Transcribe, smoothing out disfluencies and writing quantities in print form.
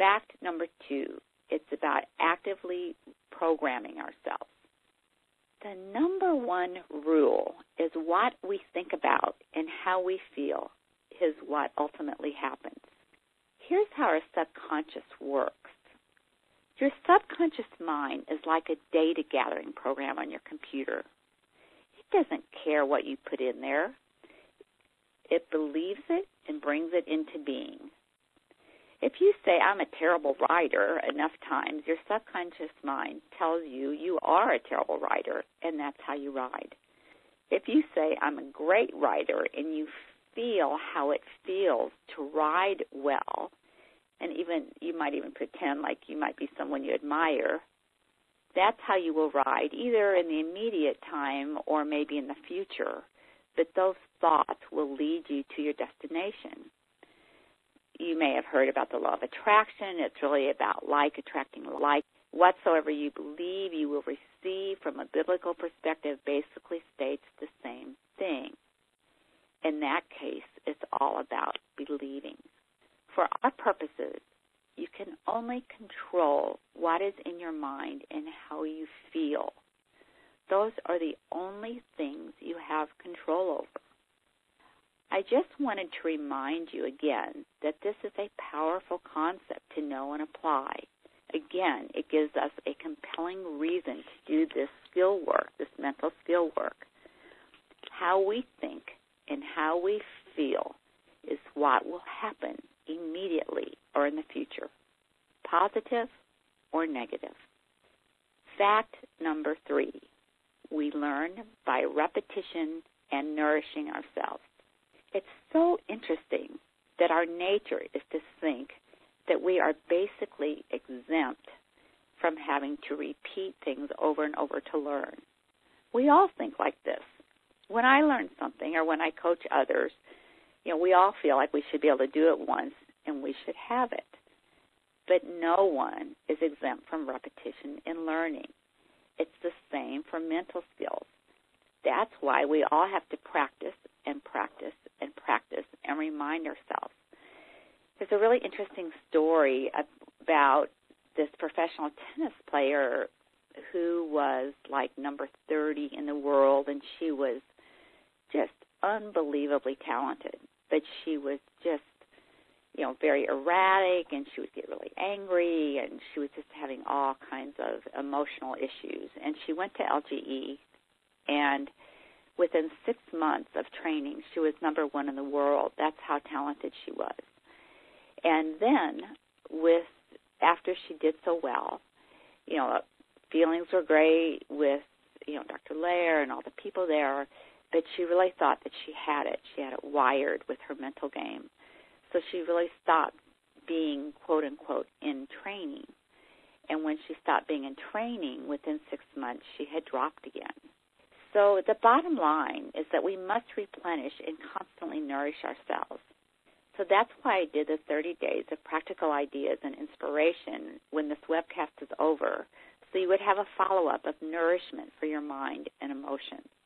Fact number 2, it's about actively programming ourselves. The number 1 rule is what we think about and how we feel is what ultimately happens. Here's how our subconscious works. Your subconscious mind is like a data gathering program on your computer. It doesn't care what you put in there. It believes it and brings it into being. If you say, I'm a terrible writer enough times, your subconscious mind tells you you are a terrible writer, and that's how you write. If you say, I'm a great writer, and you feel how it feels to ride well, and even you might even pretend like you might be someone you admire, that's how you will ride, either in the immediate time or maybe in the future. But those thoughts will lead you to your destination. You may have heard about the law of attraction. It's really about like attracting like. Whatsoever you believe you will receive from a biblical perspective basically states the same thing. In that case, it's all about believing. For our purposes, you can only control what is in your mind and how you feel. Those are the only things you have control over. I just wanted to remind you again that this is a powerful concept to know and apply. Again, it gives us a compelling reason to do this skill work, this mental skill work. How we think and how we feel is what will happen immediately or in the future, positive or negative. Fact number 3, we learn by repetition and nourishing ourselves. It's so interesting that our nature is to think that we are basically exempt from having to repeat things over and over to learn. We all think like this. When I learn something or when I coach others, we all feel like we should be able to do it once and we should have it. But no one is exempt from repetition in learning. It's the same for mental skills. That's why we all have to practice and practice and practice and remind ourselves. There's a really interesting story about this professional tennis player who was like number 30 in the world, and she was just unbelievably talented. But she was just, very erratic, and she would get really angry, and she was just having all kinds of emotional issues. And she went to LGE, and within 6 months of training, she was number 1 in the world. That's how talented she was. And then, after she did so well, feelings were great with, Dr. Lair and all the people there, but she really thought that she had it. She had it wired with her mental game. So she really stopped being, quote, unquote, in training. And when she stopped being in training, within 6 months, she had dropped again. So the bottom line is that we must replenish and constantly nourish ourselves. So that's why I did the 30 days of practical ideas and inspiration when this webcast is over, so you would have a follow-up of nourishment for your mind and emotions.